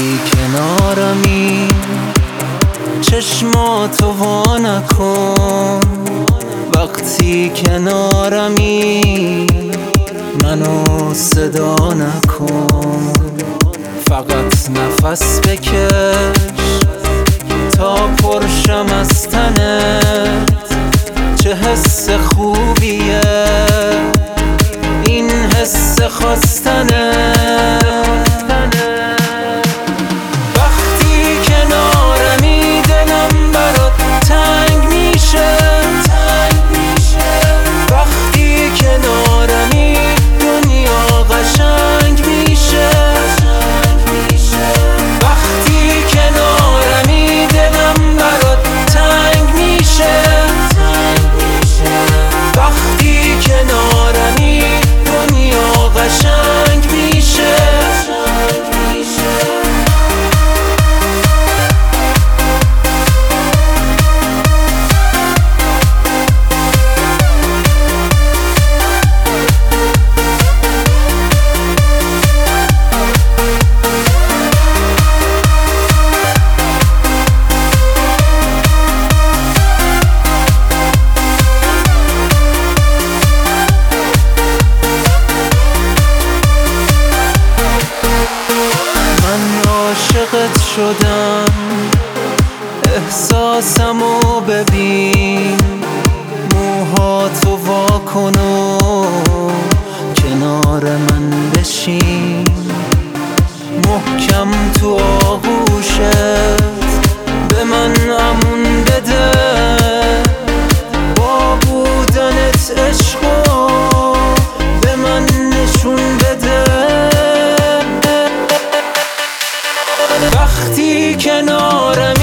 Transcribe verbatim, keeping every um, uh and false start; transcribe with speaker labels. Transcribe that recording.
Speaker 1: وقتی کنارمی چشماتو وا نکن، وقتی کنارمی منو صدا نکن. فقط نفس بکش تا پرشم از تنت، چه حس خوبیه این حس خواستنه. وقتی کنارمی دلم برات تنگ میشه، وقتی کنارمی دنیا قشنگ میشه. وقتی کنارمی دلم برات تنگ میشه، وقتی کنارمی دنیا قشنگ میشه. عاشقت شدم، احساسمو ببین، موهاتو واکن و کنار من بشین. محکم تو آغوشت به من امون بده، با بودنت عشقو به من نشون بده. وقتی کنارم